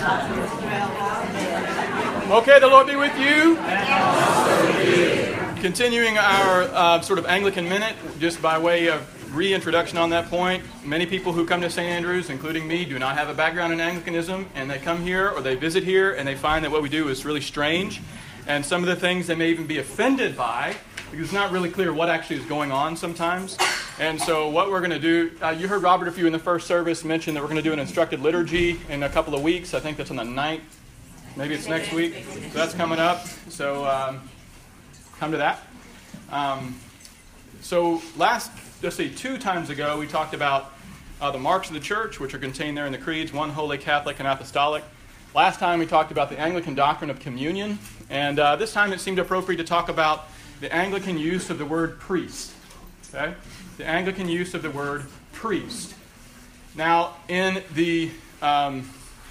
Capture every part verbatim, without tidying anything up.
Okay, the Lord be with you. Continuing our uh, sort of Anglican Minute, just by way of reintroduction on that point. Many people who come to Saint Andrews, including me, do not have a background in Anglicanism, and they come here or they visit here and they find that what we do is really strange. And some of the things they may even be offended by, because it's not really clear what actually is going on sometimes. And so what we're going to do, uh, you heard Robert, if you were in the first service, mention that we're going to do an instructed liturgy in a couple of weeks. I think that's on the ninth. Maybe it's next week. So that's coming up. So um, come to that. Um, so last, let's see, two times ago, we talked about uh, the marks of the church, which are contained there in the creeds, one holy, Catholic, and apostolic. Last time we talked about the Anglican doctrine of communion. And uh, this time it seemed appropriate to talk about the Anglican use of the word priest. Okay? The Anglican use of the word priest. Now, in the... Um,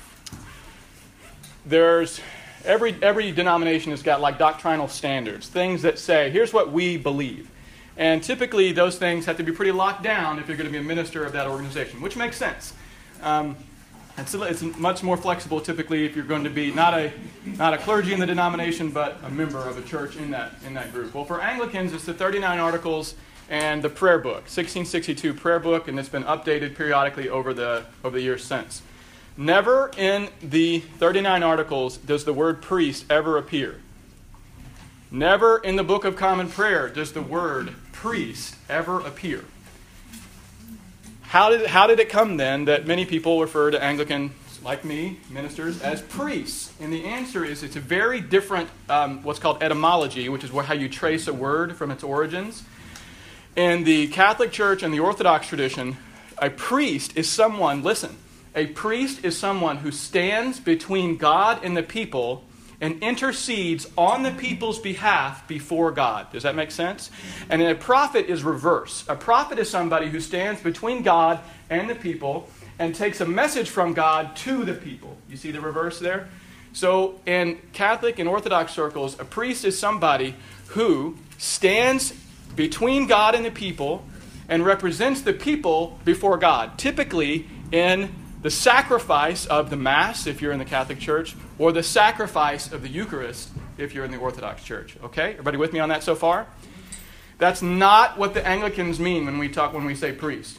There's every every denomination has got like doctrinal standards, things that say, here's what we believe. And typically those things have to be pretty locked down if you're going to be a minister of that organization, which makes sense. Um, it's, it's much more flexible typically if you're going to be not a not a clergy in the denomination, but a member of a church in that in that group. Well, for Anglicans, it's the thirty-nine Articles and the prayer book, sixteen sixty-two prayer book, and it's been updated periodically over the over the years since. Never in the thirty-nine Articles does the word priest ever appear. Never in the Book of Common Prayer does the word priest ever appear. How did, how did it come then that many people refer to Anglicans, like me, ministers, as priests? And the answer is it's a very different, um, what's called etymology, which is how you trace a word from its origins. In the Catholic Church and the Orthodox tradition, a priest is someone, listen, a priest is someone who stands between God and the people and intercedes on the people's behalf before God. Does that make sense? And a prophet is reverse. A prophet is somebody who stands between God and the people and takes a message from God to the people. You see the reverse there? So in Catholic and Orthodox circles, a priest is somebody who stands between God and the people and represents the people before God, typically in the sacrifice of the Mass, if you're in the Catholic Church, or the sacrifice of the Eucharist, if you're in the Orthodox Church. Okay? Everybody with me on that so far? That's not what the Anglicans mean when we talk when we say priest.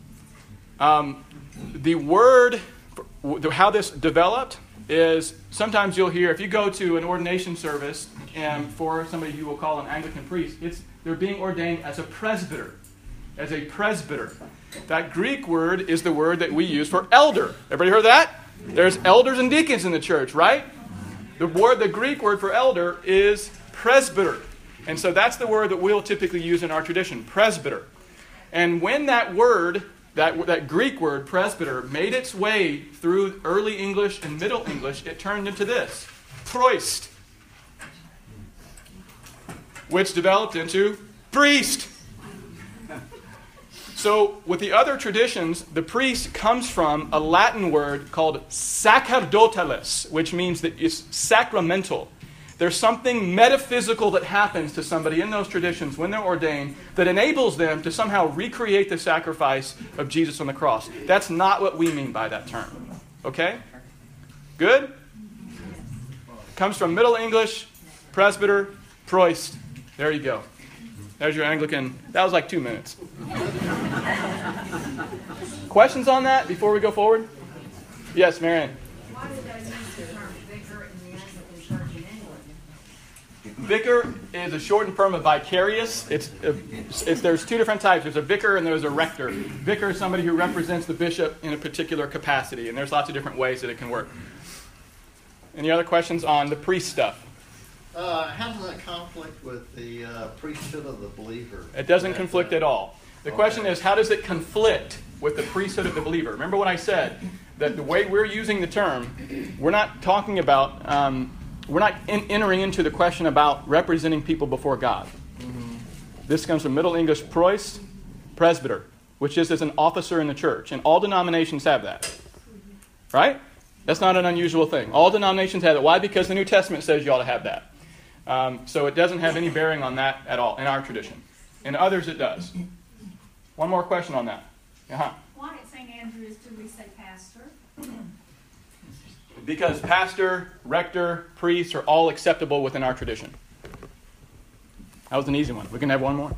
Um, the word, how this developed, is sometimes you'll hear, if you go to an ordination service and for somebody you will call an Anglican priest, it's they're being ordained as a presbyter. As a presbyter. That Greek word is the word that we use for elder. Everybody heard that? There's elders and deacons in the church, right? The word, the Greek word for elder is presbyter. And so that's the word that we'll typically use in our tradition, presbyter. And when that word, that, that Greek word, presbyter, made its way through early English and Middle English, it turned into this, proist, which developed into priest. So with the other traditions, the priest comes from a Latin word called sacerdotalis, which means that it's sacramental. There's something metaphysical that happens to somebody in those traditions when they're ordained that enables them to somehow recreate the sacrifice of Jesus on the cross. That's not what we mean by that term. Okay? Good? Comes from Middle English, presbyter, proist. There you go. There's your Anglican. That was like two minutes. Questions on that before we go forward? Yes, Marianne. Why did they use the term vicar in the Anglican Church in England? Vicar is a shortened form of vicarious. It's, it's there's two different types. There's a vicar and there's a rector. Vicar is somebody who represents the bishop in a particular capacity, and there's lots of different ways that it can work. Any other questions on the priest stuff? Uh, how does that conflict with the uh, priesthood of the believer? It doesn't conflict at all. The Okay. question is, how does it conflict with the priesthood of the believer? Remember what I said, that the way we're using the term, we're not talking about, um, we're not in, entering into the question about representing people before God. Mm-hmm. This comes from Middle English proist, presbyter, which is as an officer in the church. And all denominations have that. Right? That's not an unusual thing. All denominations have it. Why? Because the New Testament says you ought to have that. Um, so it doesn't have any bearing on that at all in our tradition. In others, it does. One more question on that. Uh-huh. Why at Saint Andrews do we say pastor? Because pastor, rector, priest are all acceptable within our tradition. That was an easy one. We can have one more.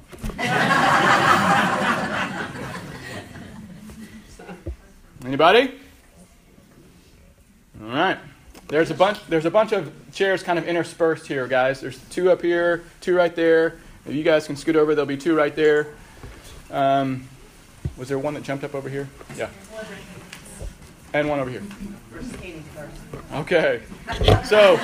Anybody? All right. There's a bunch. There's a bunch of chairs kind of interspersed here, guys. There's two up here, two right there. If you guys can scoot over, there'll be two right there. Um, was there one that jumped up over here? Yeah. And one over here. Okay. So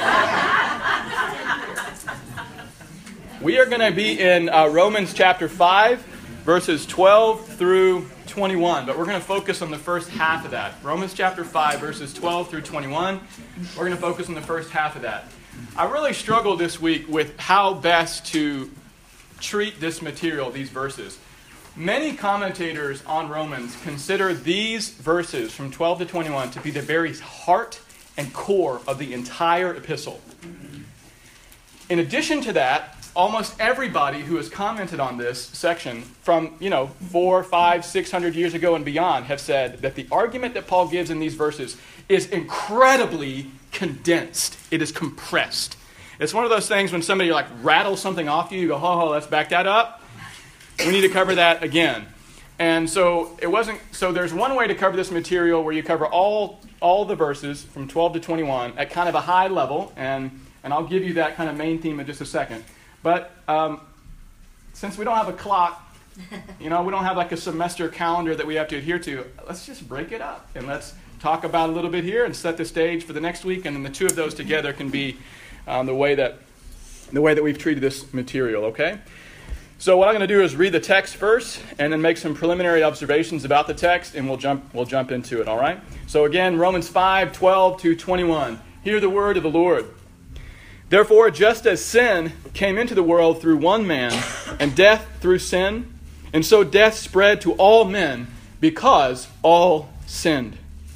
we are going to be in uh, Romans chapter five, verses twelve through twenty-one. But we're going to focus on the first half of that. Romans chapter five, verses twelve through twenty-one. We're going to focus on the first half of that. I really struggled this week with how best to treat this material, these verses. Many commentators on Romans consider these verses from twelve to twenty-one to be the very heart and core of the entire epistle. In addition to that, almost everybody who has commented on this section from, you know, four, five, six hundred years ago and beyond have said that the argument that Paul gives in these verses is incredibly condensed. It is compressed. It's one of those things when somebody like rattles something off you, you go, oh, let's back that up. We need to cover that again. And so it wasn't. So there's one way to cover this material where you cover all all the verses from twelve to twenty-one at kind of a high level, and and I'll give you that kind of main theme in just a second. But um, since we don't have a clock, you know, we don't have like a semester calendar that we have to adhere to, let's just break it up and let's talk about a little bit here and set the stage for the next week, and then the two of those together can be um, the way that the way that we've treated this material. Okay. So what I'm going to do is read the text first, and then make some preliminary observations about the text, and we'll jump we'll jump into it. All right. So again, Romans five, twelve to twenty-one. Hear the word of the Lord. Therefore, just as sin came into the world through one man, and death through sin, and so death spread to all men because all sinned.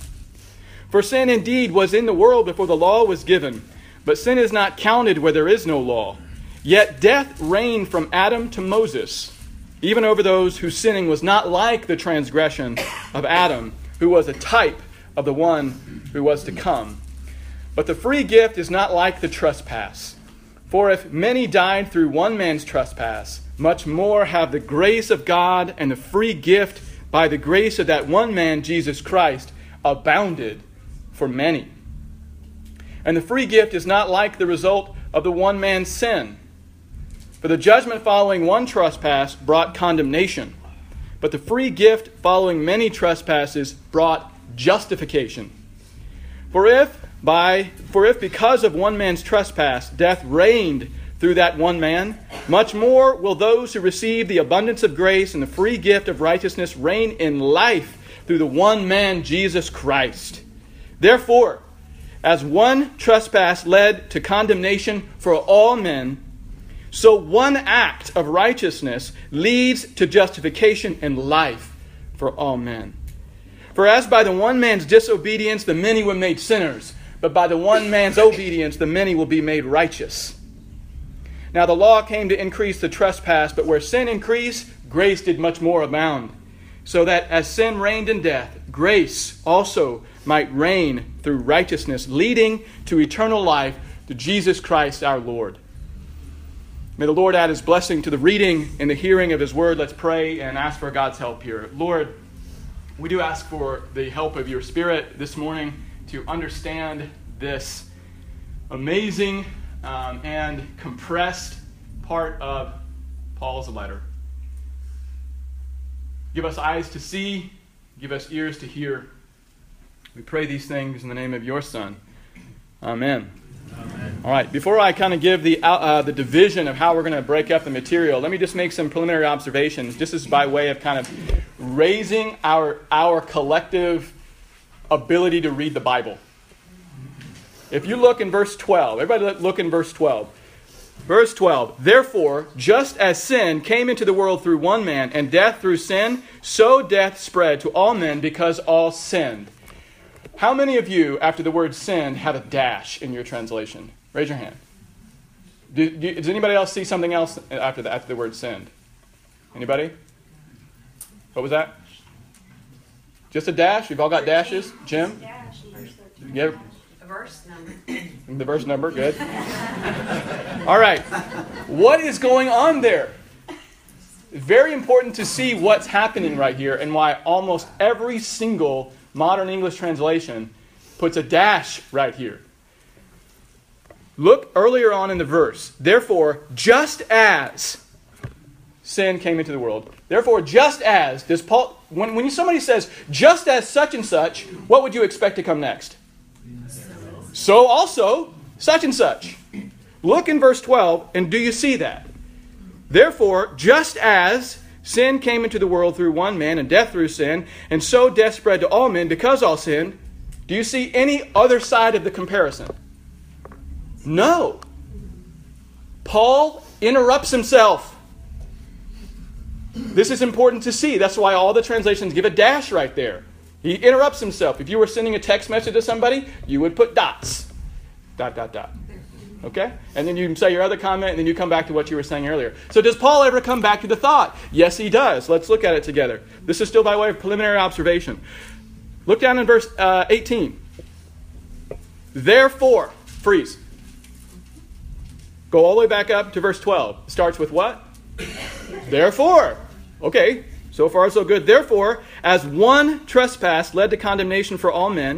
For sin indeed was in the world before the law was given, but sin is not counted where there is no law. Yet death reigned from Adam to Moses, even over those whose sinning was not like the transgression of Adam, who was a type of the one who was to come. But the free gift is not like the trespass. For if many died through one man's trespass, much more have the grace of God and the free gift by the grace of that one man, Jesus Christ, abounded for many. And the free gift is not like the result of the one man's sin. For the judgment following one trespass brought condemnation, but the free gift following many trespasses brought justification. For if by for if because of one man's trespass death reigned through that one man, much more will those who receive the abundance of grace and the free gift of righteousness reign in life through the one man, Jesus Christ. Therefore, as one trespass led to condemnation for all men, so one act of righteousness leads to justification and life for all men. For as by the one man's disobedience the many were made sinners, but by the one man's obedience the many will be made righteous. Now the law came to increase the trespass, but where sin increased, grace did much more abound. So that as sin reigned in death, grace also might reign through righteousness, leading to eternal life through Jesus Christ our Lord. May the Lord add His blessing to the reading and the hearing of His word. Let's pray and ask for God's help here. Lord, we do ask for the help of your Spirit this morning to understand this amazing um, and compressed part of Paul's letter. Give us eyes to see, give us ears to hear. We pray these things in the name of your Son. Amen. Amen. All right, before I kind of give the uh, the division of how we're going to break up the material, let me just make some preliminary observations. This is by way of kind of raising our our collective ability to read the Bible. If you look in verse twelve, everybody look in verse twelve. Verse twelve, therefore, just as sin came into the world through one man, and death through sin, so death spread to all men because all sinned. How many of you, after the word sinned, have a dash in your translation? Raise your hand. Do, do, does anybody else see something else after the, after the word sinned? Anybody? What was that? Just a dash? You've all got dashes? Jim? Dash. You ever, A verse number. The verse number, good. All right. What is going on there? Very important to see what's happening right here and why almost every single modern English translation puts a dash right here. Look earlier on in the verse. Therefore, just as sin came into the world. Therefore, just as, does Paul, when, when somebody says, just as such and such, what would you expect to come next? So also, such and such. Look in verse twelve, and do you see that? Therefore, just as sin came into the world through one man, and death through sin, and so death spread to all men because all sinned, do you see any other side of the comparison? No. Paul interrupts himself. This is important to see. That's why all the translations give a dash right there. He interrupts himself. If you were sending a text message to somebody, you would put dots. Dot, dot, dot. Okay? And then you say your other comment, and then you come back to what you were saying earlier. So does Paul ever come back to the thought? Yes, he does. Let's look at it together. This is still by way of preliminary observation. Look down in verse uh, eighteen. Therefore, freeze. Go all the way back up to verse twelve. It starts with what? Therefore. Okay, so far so good. Therefore, as one trespass led to condemnation for all men.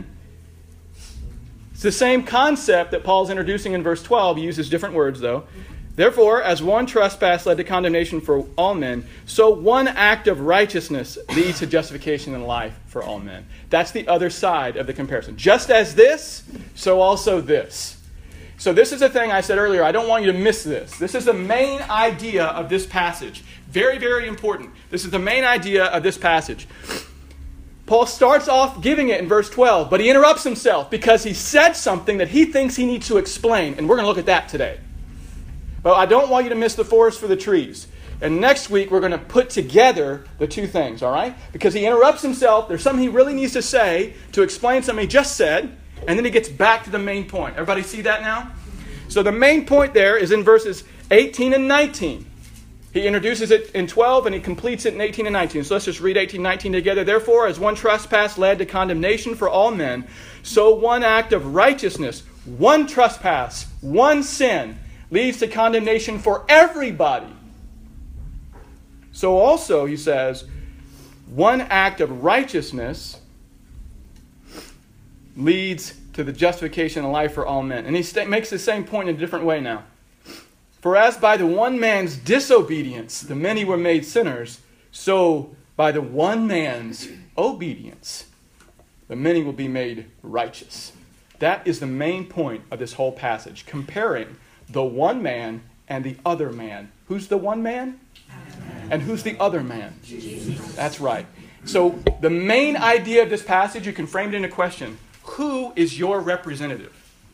It's the same concept that Paul's introducing in verse twelve. He uses different words, though. Therefore, as one trespass led to condemnation for all men, so one act of righteousness leads to justification in life for all men. That's the other side of the comparison. Just as this, so also this. So this is a thing I said earlier. I don't want you to miss this. This is the main idea of this passage. Very, very important. This is the main idea of this passage. Paul starts off giving it in verse twelve, but he interrupts himself because he said something that he thinks he needs to explain, and we're going to look at that today. But I don't want you to miss the forest for the trees. And next week, we're going to put together the two things, all right? Because he interrupts himself. There's something he really needs to say to explain something he just said, and then he gets back to the main point. Everybody see that now? So the main point there is in verses eighteen and nineteen. He introduces it in twelve and he completes it in eighteen and nineteen. So let's just read eighteen and nineteen together. Therefore, as one trespass led to condemnation for all men, so one act of righteousness, one trespass, one sin, leads to condemnation for everybody. So also, he says, one act of righteousness leads to the justification of life for all men. And he st- makes the same point in a different way now. For as by the one man's disobedience the many were made sinners, so by the one man's obedience the many will be made righteous. That is the main point of this whole passage, comparing the one man and the other man. Who's the one man? And who's the other man? Jesus. That's right. So the main idea of this passage, you can frame it in a question. Who is your representative?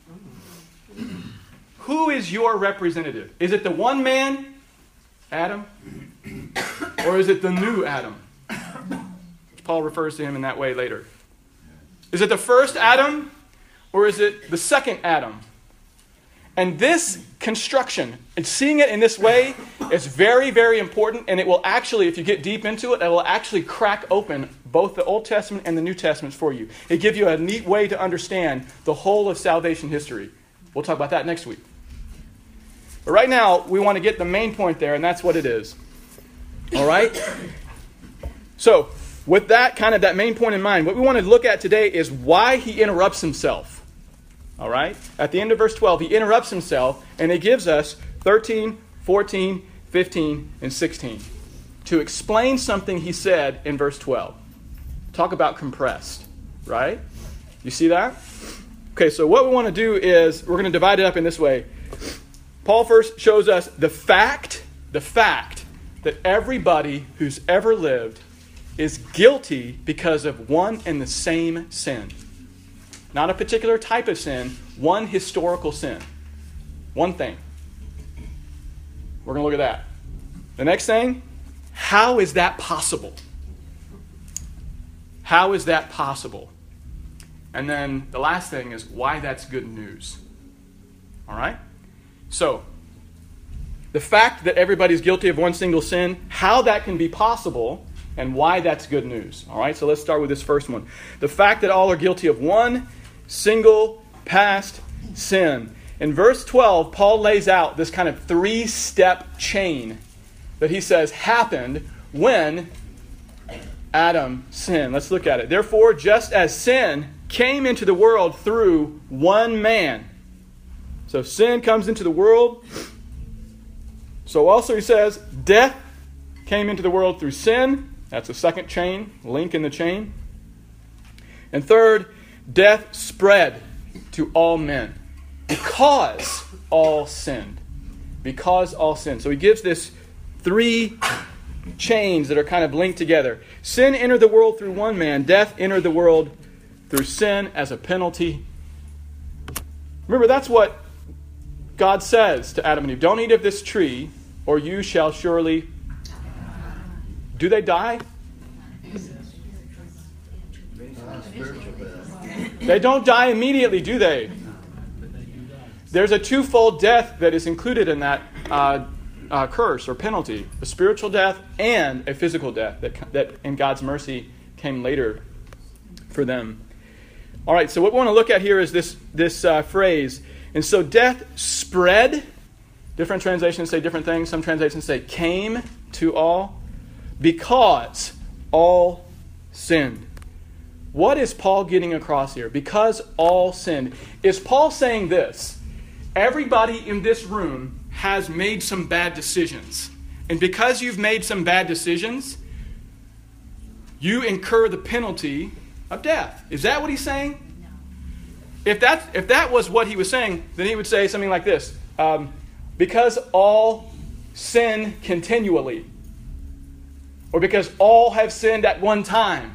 Who is your representative? Is it the one man, Adam? Or is it the new Adam? Paul refers to him in that way later. Is it the first Adam? Or is it the second Adam? And this construction, and seeing it in this way, is very, very important. And it will actually, if you get deep into it, it will actually crack open both the Old Testament and the New Testament for you. It gives you a neat way to understand the whole of salvation history. We'll talk about that next week. But right now, we want to get the main point there, and that's what it is. All right? So, with that kind of that main point in mind, what we want to look at today is why he interrupts himself. All right? At the end of verse twelve, he interrupts himself, and he gives us thirteen, fourteen, fifteen, and sixteen to explain something he said in verse twelve. Talk about compressed, right? You see that? Okay, so what we want to do is, we're going to divide it up in this way. Paul first shows us the fact, the fact that everybody who's ever lived is guilty because of one and the same sin. Not a particular type of sin, one historical sin. One thing. We're going to look at that. The next thing, how is that possible? How is that possible? And then the last thing is why that's good news. All right? So, the fact that everybody's guilty of one single sin, how that can be possible, and why that's good news. All right, so let's start with this first one. The fact that all are guilty of one single past sin. In verse twelve, Paul lays out this kind of three-step chain that he says happened when Adam sinned. Let's look at it. Therefore, just as sin came into the world through one man. So sin comes into the world. So also he says death came into the world through sin. That's the second chain, link in the chain. And third, death spread to all men. Because all sinned. Because all sinned. So he gives this three chains that are kind of linked together. Sin entered the world through one man. Death entered the world through sin as a penalty. Remember, that's what God says to Adam and Eve. Don't eat of this tree, or you shall surely... Do they die? Uh, spiritual death. They don't die immediately, do they? There's a twofold death that is included in that uh, uh, curse or penalty. A spiritual death and a physical death that, that in God's mercy came later for them. All right, so what we want to look at here is this, this uh, phrase. And so death spread. Different translations say different things. Some translations say came to all because all sinned. What is Paul getting across here? Because all sinned. Is Paul saying this? Everybody in this room has made some bad decisions. And because you've made some bad decisions, you incur the penalty of death. Is that what he's saying? No. If that, if that was what he was saying, then he would say something like this. Um, because all sin continually. Or because all have sinned at one time.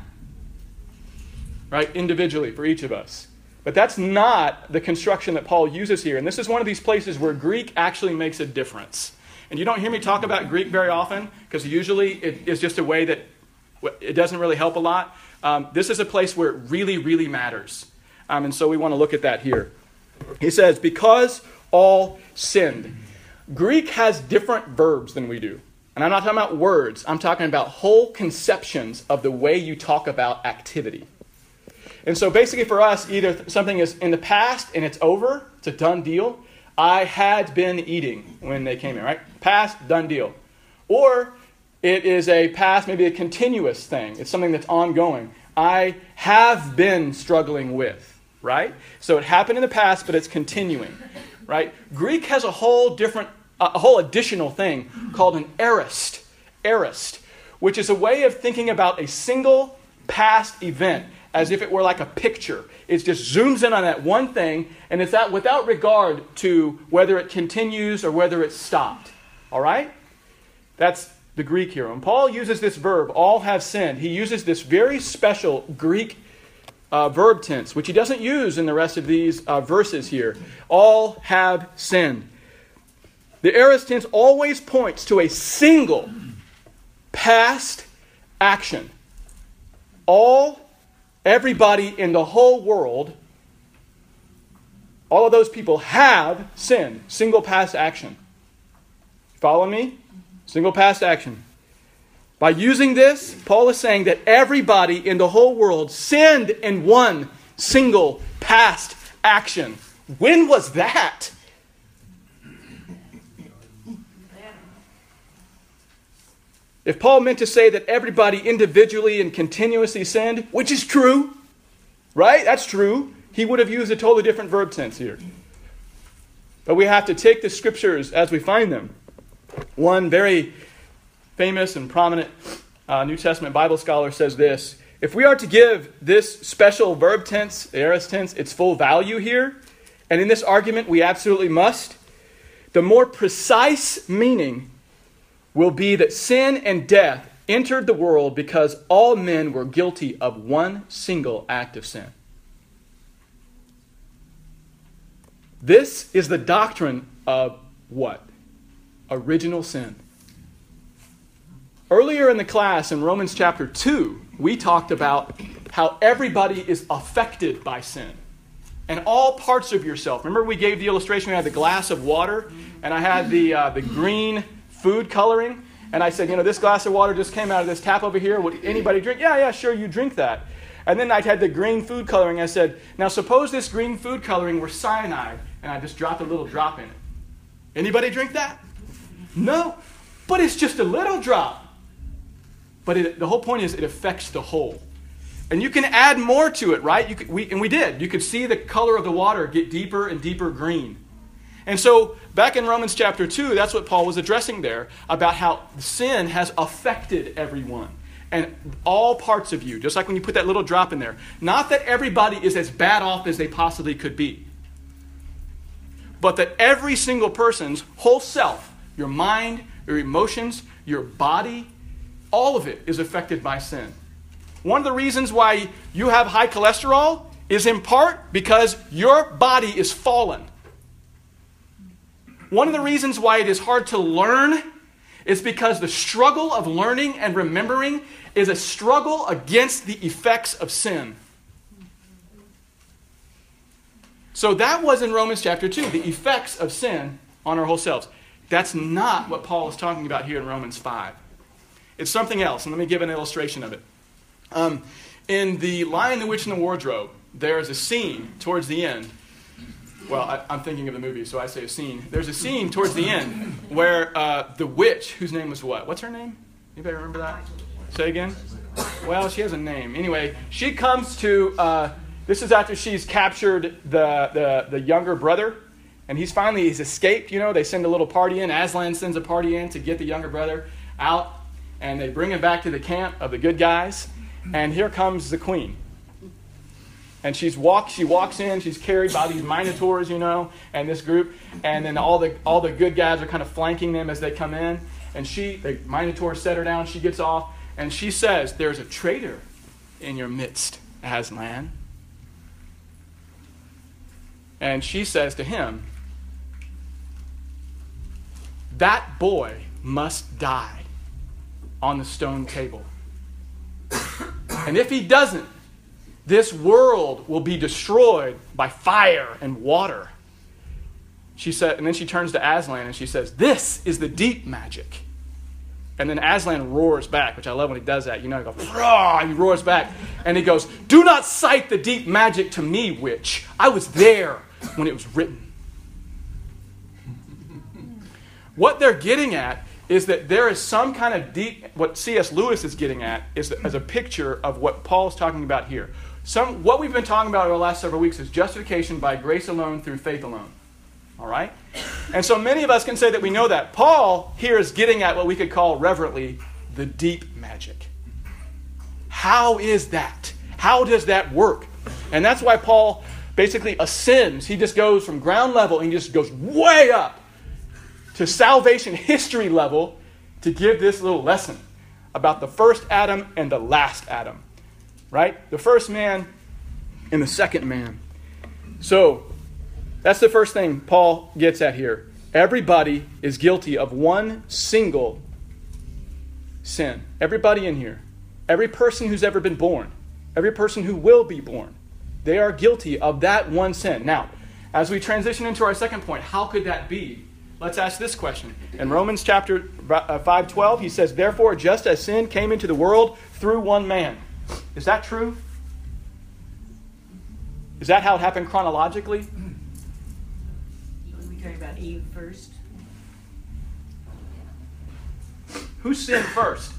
Right? Individually for each of us. But that's not the construction that Paul uses here. And this is one of these places where Greek actually makes a difference. And you don't hear me talk about Greek very often, because usually it is just a way that it doesn't really help a lot. Um, this is a place where it really, really matters. Um, and so we want to look at that here. He says, because all sinned. Greek has different verbs than we do. And I'm not talking about words. I'm talking about whole conceptions of the way you talk about activity. And so basically for us, either something is in the past and it's over, it's a done deal. I had been eating when they came in, right? Past, done deal. Or it is a past, maybe a continuous thing. It's something that's ongoing. I have been struggling with, right? So it happened in the past, but it's continuing, right? Greek has a whole different, a whole additional thing called an aorist, aorist, which is a way of thinking about a single past event as if it were like a picture. It just zooms in on that one thing, and it's that without regard to whether it continues or whether it's stopped. All right? That's the Greek here. When Paul uses this verb, all have sinned, he uses this very special Greek uh, verb tense, which he doesn't use in the rest of these uh, verses here. All have sinned. The aorist tense always points to a single past action. All Everybody in the whole world, all of those people have sinned. Single past action. Follow me? Single past action. By using this, Paul is saying that everybody in the whole world sinned in one single past action. When was that? If Paul meant to say that everybody individually and continuously sinned, which is true, right? That's true. He would have used a totally different verb tense here. But we have to take the scriptures as we find them. One very famous and prominent uh, New Testament Bible scholar says this: if we are to give this special verb tense, the aorist tense, its full value here, and in this argument we absolutely must, the more precise meaning will be that sin and death entered the world because all men were guilty of one single act of sin. This is the doctrine of what? Original sin. Earlier in the class in Romans chapter two, we talked about how everybody is affected by sin. And all parts of yourself. Remember we gave the illustration, we had the glass of water, and I had the uh, the green food coloring, and I said, you know, this glass of water just came out of this tap over here. Would anybody drink? Yeah, yeah, sure, you drink that. And then I had the green food coloring. I said, now suppose this green food coloring were cyanide, and I just dropped a little drop in it. Anybody drink that? No. But it's just a little drop. But it, the whole point is it affects the whole. And you can add more to it, right? You could, we, and we did. You could see the color of the water get deeper and deeper green. And so back in Romans chapter two, that's what Paul was addressing there, about how sin has affected everyone. And all parts of you, just like when you put that little drop in there. Not that everybody is as bad off as they possibly could be. But that every single person's whole self, your mind, your emotions, your body, all of it is affected by sin. One of the reasons why you have high cholesterol is in part because your body is fallen. One of the reasons why it is hard to learn is because the struggle of learning and remembering is a struggle against the effects of sin. So that was in Romans chapter two, the effects of sin on our whole selves. That's not what Paul is talking about here in Romans five. It's something else, and let me give an illustration of it. Um, in The Lion, the Witch, and the Wardrobe, there's a scene towards the end. Well, I, I'm thinking of the movie, so I say a scene. There's a scene towards the end where uh, the witch, whose name was what? What's her name? Anybody remember that? Say again? Well, she has a name. Anyway, she comes to, uh, this is after she's captured the, the, the younger brother, and he's finally, he's escaped, you know. They send a little party in. Aslan sends a party in to get the younger brother out, and they bring him back to the camp of the good guys, and here comes the queen. And she's walk, she walks in, she's carried by these minotaurs, you know, and this group. And then all the all the good guys are kind of flanking them as they come in. And she, the minotaurs set her down, she gets off. And she says, there's a traitor in your midst, Aslan. And she says to him, that boy must die on the stone table. And if he doesn't, this world will be destroyed by fire and water. She said, and then she turns to Aslan and she says, this is the deep magic. And then Aslan roars back, which I love when he does that. You know, he goes, roar, he roars back. And he goes, do not cite the deep magic to me, witch. I was there when it was written. What they're getting at is that there is some kind of deep, what C S Lewis is getting at is as a picture of what Paul is talking about here. Some, what we've been talking about over the last several weeks is justification by grace alone through faith alone. All right? And so many of us can say that we know that. Paul here is getting at what we could call reverently the deep magic. How is that? How does that work? And that's why Paul basically ascends. He just goes from ground level and he just goes way up to salvation history level to give this little lesson about the first Adam and the last Adam. Right? The first man and the second man. So, that's the first thing Paul gets at here. Everybody is guilty of one single sin. Everybody in here. Every person who's ever been born. Every person who will be born. They are guilty of that one sin. Now, as we transition into our second point, how could that be? Let's ask this question. In Romans chapter five twelve, he says, therefore, just as sin came into the world through one man. Is that true? Is that how it happened chronologically? Are we talking about Eve first? Who sinned first?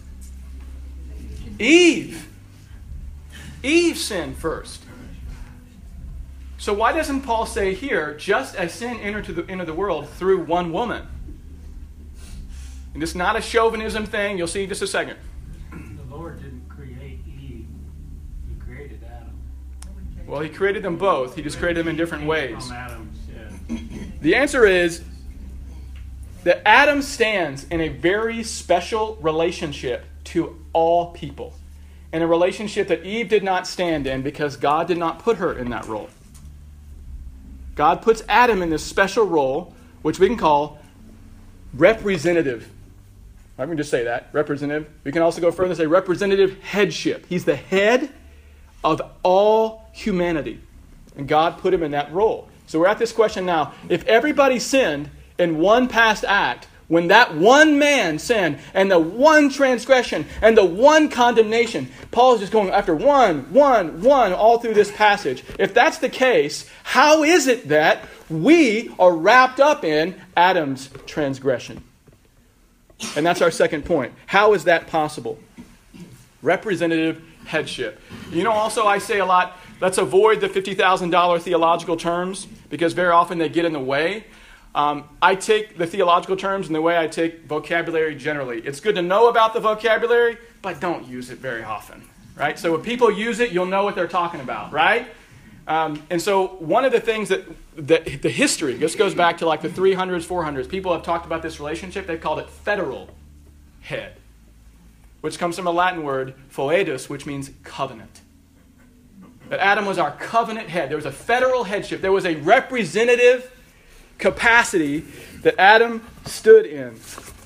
Eve. Eve sinned first. So why doesn't Paul say here, just as sin entered to the, into the world through one woman? And it's not a chauvinism thing. You'll see in just a second. The Lord didn't create Eve. He created Adam. Well, he created them both. He just created them in different ways. From Adam's, yeah. The answer is that Adam stands in a very special relationship to all people. In a relationship that Eve did not stand in because God did not put her in that role. God puts Adam in this special role, which we can call representative. I'm going to just say that, representative. We can also go further and say representative headship. He's the head of all humanity. And God put him in that role. So we're at this question now. If everybody sinned in one past act, When that one man sinned, and the one transgression, and the one condemnation, Paul is just going after one, one, one, all through this passage. If that's the case, how is it that we are wrapped up in Adam's transgression? And that's our second point. How is that possible? Representative headship. You know, also I say a lot, let's avoid the fifty thousand dollars theological terms, because very often they get in the way. Um, I take the theological terms in the way I take vocabulary generally. It's good to know about the vocabulary, but don't use it very often, right? So when people use it, you'll know what they're talking about, right? Um, and so one of the things that, that the history, this goes back to like the three hundreds, four hundreds, people have talked about this relationship. They've called it federal head, which comes from a Latin word, foedus, which means covenant. That Adam was our covenant head. There was a federal headship. There was a representative capacity that Adam stood in.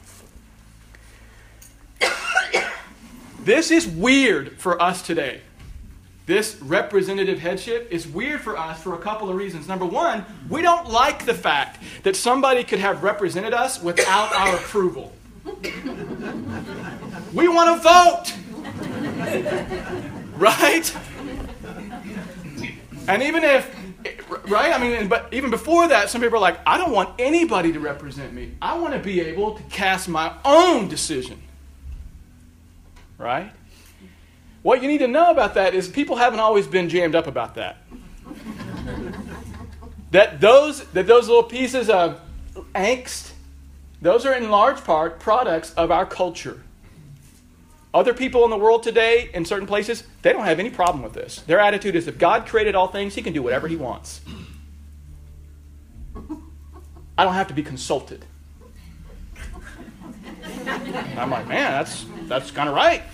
This is weird for us today. This representative headship is weird for us for a couple of reasons. Number one, we don't like the fact that somebody could have represented us without our approval. We want to vote. Right? And even if, right? I mean, but even before that, some people are like, I don't want anybody to represent me. I want to be able to cast my own decision. Right? What you need to know about that is people haven't always been jammed up about that. that those that those little pieces of angst, those are in large part products of our culture. Other people in the world today, in certain places, they don't have any problem with this. Their attitude is if God created all things, He can do whatever He wants. I don't have to be consulted. And I'm like, man, that's that's kind of right.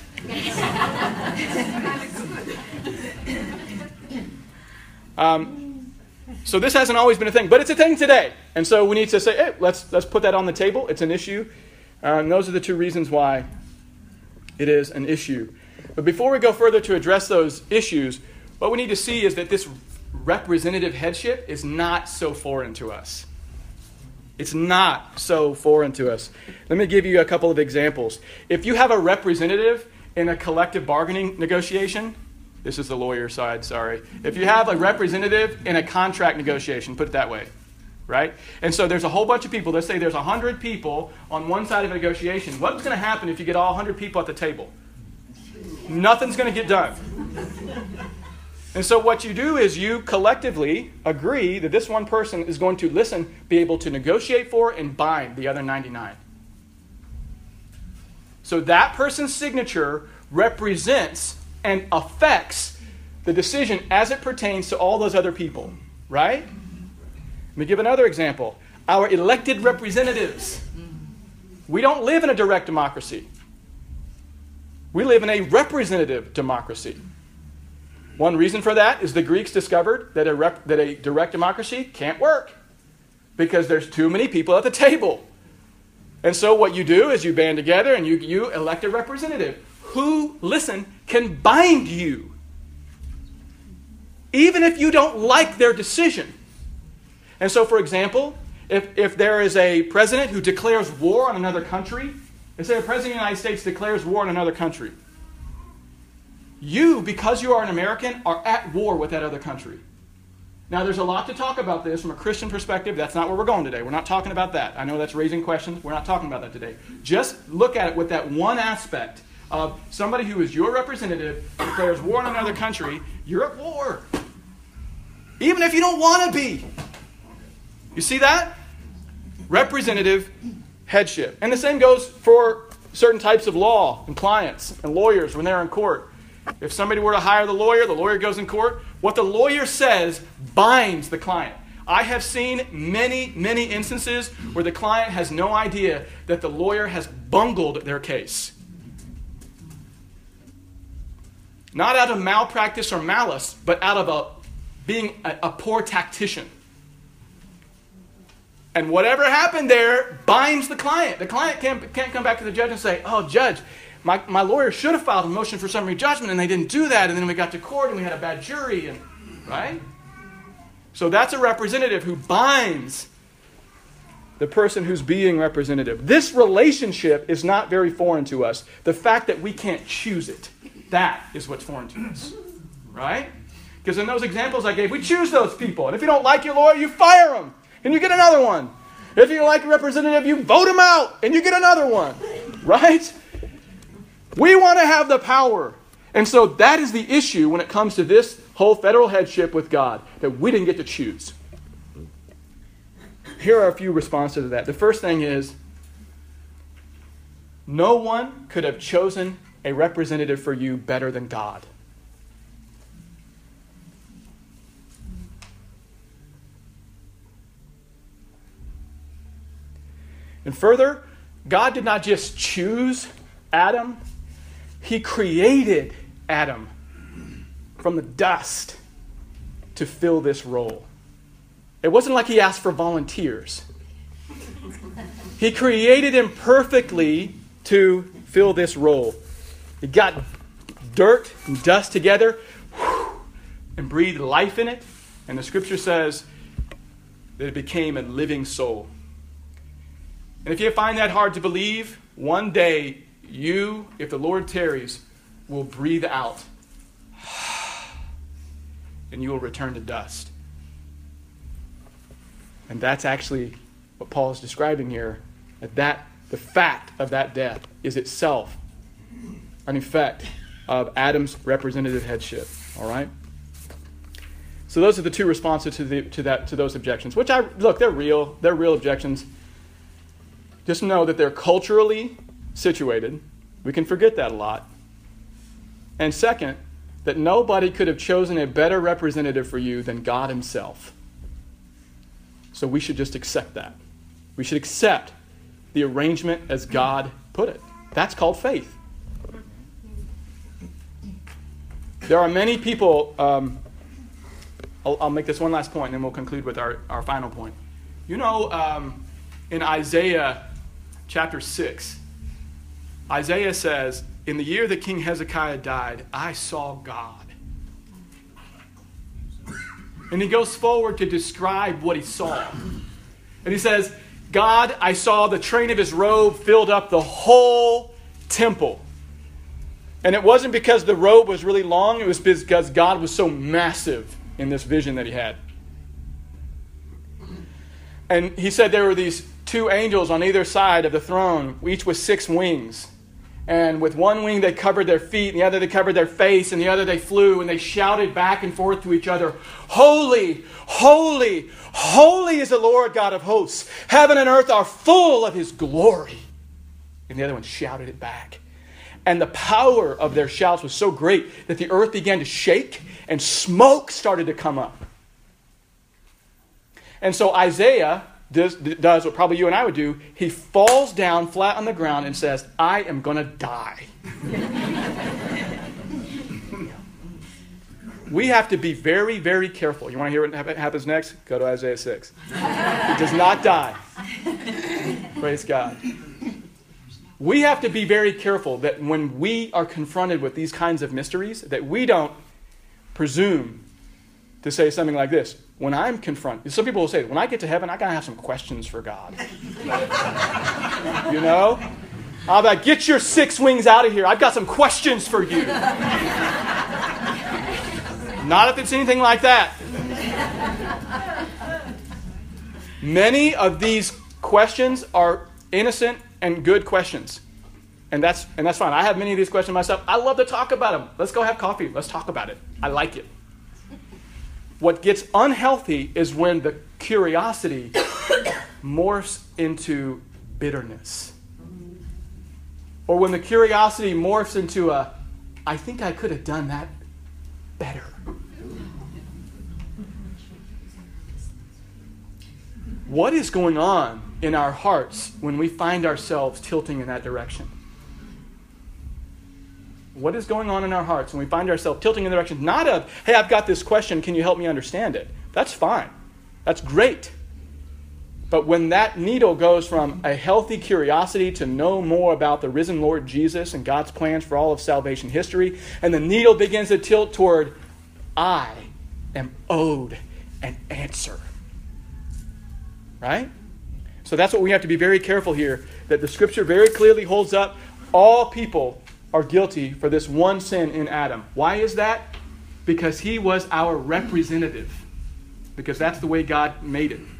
um, so this hasn't always been a thing, but it's a thing today. And so we need to say, hey, let's let's put that on the table. It's an issue. Uh, and those are the two reasons why it is an issue. But before we go further to address those issues, what we need to see is that this representative headship is not so foreign to us. It's not so foreign to us. Let me give you a couple of examples. If you have a representative in a collective bargaining negotiation, this is the lawyer side, sorry. If you have a representative in a contract negotiation, put it that way, right? And so there's a whole bunch of people. Let's say there's one hundred people on one side of a negotiation. What's going to happen if you get all one hundred people at the table? Nothing's going to get done. And so what you do is you collectively agree that this one person is going to listen, be able to negotiate for and bind the other ninety-nine. So that person's signature represents and affects the decision as it pertains to all those other people, right? Let me give another example. Our elected representatives. We don't live in a direct democracy. We live in a representative democracy. One reason for that is the Greeks discovered that a, rep, that a direct democracy can't work because there's too many people at the table. And so what you do is you band together and you, you elect a representative who, listen, can bind you. Even if you don't like their decision. And so, for example, if, if there is a president who declares war on another country, let's say a president of the United States declares war on another country. You, because you are an American, are at war with that other country. Now, there's a lot to talk about this from a Christian perspective. That's not where we're going today. We're not talking about that. I know that's raising questions. We're not talking about that today. Just look at it with that one aspect of somebody who is your representative, declares war on another country. You're at war. Even if you don't want to be. You see that? Representative headship. And the same goes for certain types of law and clients and lawyers when they're in court. If somebody were to hire the lawyer, the lawyer goes in court. What the lawyer says binds the client. I have seen many, many instances where the client has no idea that the lawyer has bungled their case. Not out of malpractice or malice, but out of a, being a, a poor tactician. And whatever happened there binds the client. The client can't, can't come back to the judge and say, oh, judge, my, my lawyer should have filed a motion for summary judgment and they didn't do that. And then we got to court and we had a bad jury. And right? So that's a representative who binds the person who's being representative. This relationship is not very foreign to us. The fact that we can't choose it, that is what's foreign to us. Right? Because in those examples I gave, we choose those people. And if you don't like your lawyer, you fire them. And you get another one. If you like a representative, you vote him out. And you get another one. Right? We want to have the power. And so that is the issue when it comes to this whole federal headship with God, that we didn't get to choose. Here are a few responses to that. The first thing is, no one could have chosen a representative for you better than God. And further, God did not just choose Adam, He created Adam from the dust to fill this role. It wasn't like He asked for volunteers. He created him perfectly to fill this role. He got dirt and dust together and breathed life in it. And the scripture says that it became a living soul. And if you find that hard to believe, one day you, if the Lord tarries, will breathe out and you will return to dust. And that's actually what Paul is describing here. That, that the fact of that death is itself an effect of Adam's representative headship. All right? So those are the two responses to the to that to those objections. Which I look, they're real. They're real objections. Just know that they're culturally situated. We can forget that a lot. And second, that nobody could have chosen a better representative for you than God Himself. So we should just accept that. We should accept the arrangement as God put it. That's called faith. There are many people, um, I'll, I'll make this one last point and then we'll conclude with our, our final point. You know, um, in Isaiah chapter six, Isaiah says, in the year that King Hezekiah died, I saw God. And he goes forward to describe what he saw. And he says, God, I saw the train of His robe filled up the whole temple. And it wasn't because the robe was really long. It was because God was so massive in this vision that he had. And he said there were these two angels on either side of the throne, each with six wings. And with one wing they covered their feet, and the other they covered their face, and the other they flew, and they shouted back and forth to each other, Holy, holy, holy is the Lord God of hosts. Heaven and earth are full of His glory. And the other one shouted it back. And the power of their shouts was so great that the earth began to shake, and smoke started to come up. And so Isaiah Does, does what probably you and I would do. He falls down flat on the ground and says, I am going to die. We have to be very, very careful. You want to hear what happens next? Go to Isaiah six. He does not die. Praise God. We have to be very careful that when we are confronted with these kinds of mysteries, that we don't presume to say something like this. When I'm confronted, some people will say, when I get to heaven, I got to have some questions for God. You know? How about, get your six wings out of here. I've got some questions for you. Not if it's anything like that. Many of these questions are innocent and good questions. And that's and that's fine. I have many of these questions myself. I love to talk about them. Let's go have coffee. Let's talk about it. I like it. What gets unhealthy is when the curiosity morphs into bitterness. Or when the curiosity morphs into a, I think I could have done that better. What is going on in our hearts when we find ourselves tilting in that direction? What is going on in our hearts when we find ourselves tilting in the direction, not of, hey, I've got this question, can you help me understand it? That's fine. That's great. But when that needle goes from a healthy curiosity to know more about the risen Lord Jesus and God's plans for all of salvation history, and the needle begins to tilt toward, I am owed an answer. Right? So that's what we have to be very careful here, that the Scripture very clearly holds up all people are guilty for this one sin in Adam. Why is that? Because he was our representative. Because that's the way God made it.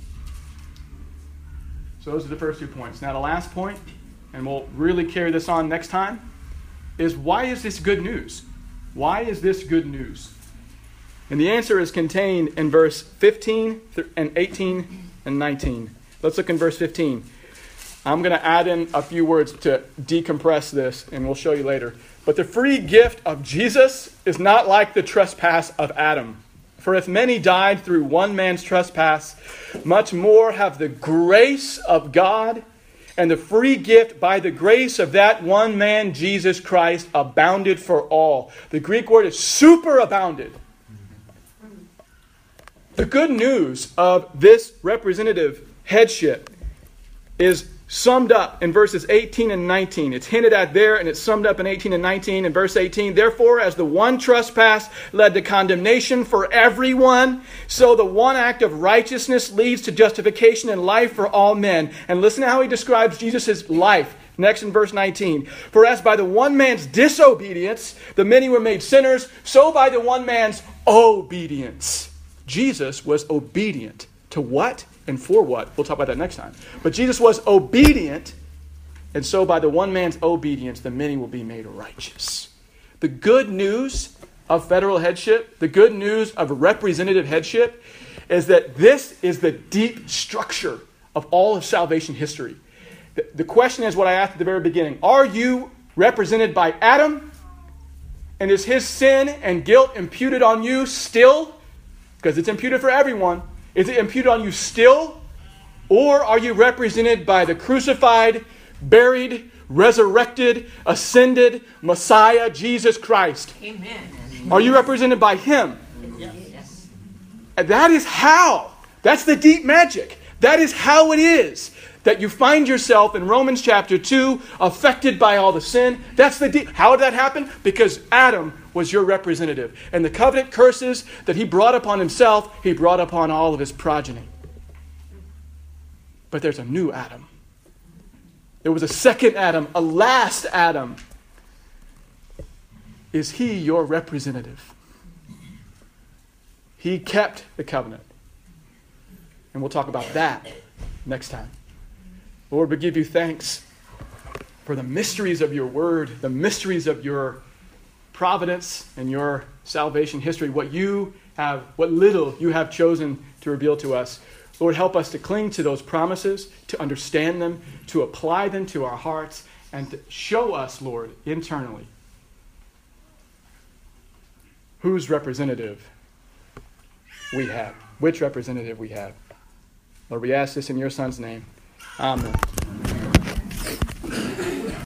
So those are the first two points. Now the last point, and we'll really carry this on next time, is why is this good news? Why is this good news? And the answer is contained in verse fifteen and eighteen and nineteen. Let's look in verse fifteen. I'm going to add in a few words to decompress this, and we'll show you later. But the free gift of Jesus is not like the trespass of Adam. For if many died through one man's trespass, much more have the grace of God and the free gift by the grace of that one man, Jesus Christ, abounded for all. The Greek word is superabounded. The good news of this representative headship is summed up in verses eighteen and nineteen. It's hinted at there, and it's summed up in eighteen and nineteen. In verse eighteen, therefore, as the one trespass led to condemnation for everyone, so the one act of righteousness leads to justification and life for all men. And listen to how he describes Jesus' life. Next in verse nineteen. For as by the one man's disobedience, the many were made sinners, so by the one man's obedience. Jesus was obedient to what? And for what? We'll talk about that next time. But Jesus was obedient, and so by the one man's obedience, the many will be made righteous. The good news of federal headship, the good news of representative headship, is that this is the deep structure of all of salvation history. The, the question is what I asked at the very beginning. Are you represented by Adam? And is his sin and guilt imputed on you still? Because it's imputed for everyone. Is it imputed on you still? Or are you represented by the crucified, buried, resurrected, ascended Messiah, Jesus Christ? Amen. Are you represented by him? Yes. And that is how. That's the deep magic. That is how it is that you find yourself in Romans chapter two affected by all the sin. That's the deep. How did that happen? Because Adam was your representative. And the covenant curses that he brought upon himself, he brought upon all of his progeny. But there's a new Adam. There was a second Adam, a last Adam. Is he your representative? He kept the covenant. And we'll talk about that next time. Lord, we give you thanks for the mysteries of your word, the mysteries of your providence and your salvation history, what you have, what little you have chosen to reveal to us. Lord, help us to cling to those promises, to understand them, to apply them to our hearts, and to show us, Lord, internally, whose representative we have, which representative we have. Lord, we ask this in your Son's name. Amen.